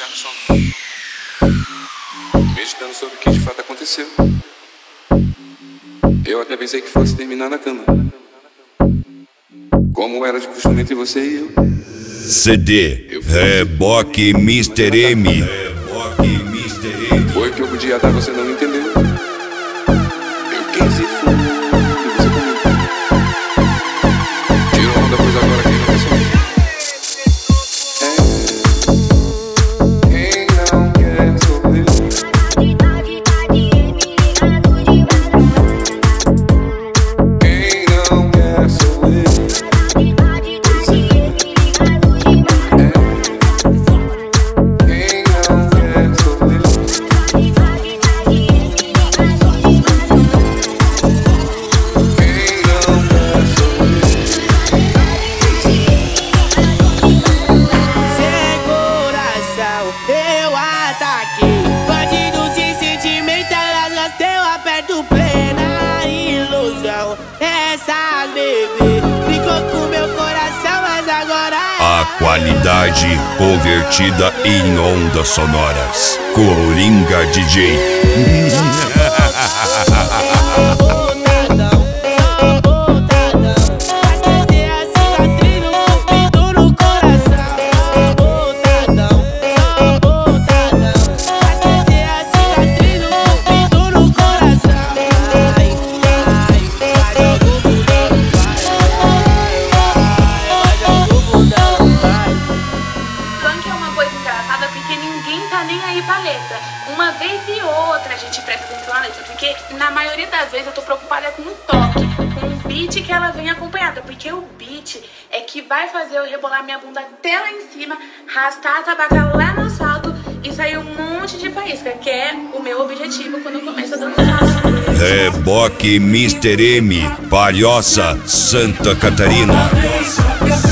Meditando sobre o que de fato aconteceu. Eu até pensei que fosse terminar na cama, como era de costume entre você e eu. CD Reboque Mr. M. Foi o que eu podia dar, você não entendeu. Eu quis e fui, e você comigo. Tirou onda, pois agora quem não quer sou eu. Quem não quer sou eu. Quem não quer sou eu. Eu ataquei, bandido sem sentimento, elas gostam, eu aperto play na ilusão. Essa bebê ficou com meu coração, mas agora A qualidade convertida em ondas sonoras. Coringa DJ. Nem aí pra letra. Uma vez e outra a gente presta atenção na letra, porque na maioria das vezes eu tô preocupada com o toque, com o beat que ela vem acompanhada, porque o beat é que vai fazer eu rebolar minha bunda até lá em cima, arrastar a tabaca lá no asfalto e sair um monte de faísca, que é o meu objetivo quando eu começo a dançar. Reboque Mr. M. Palhoça, Santa Catarina.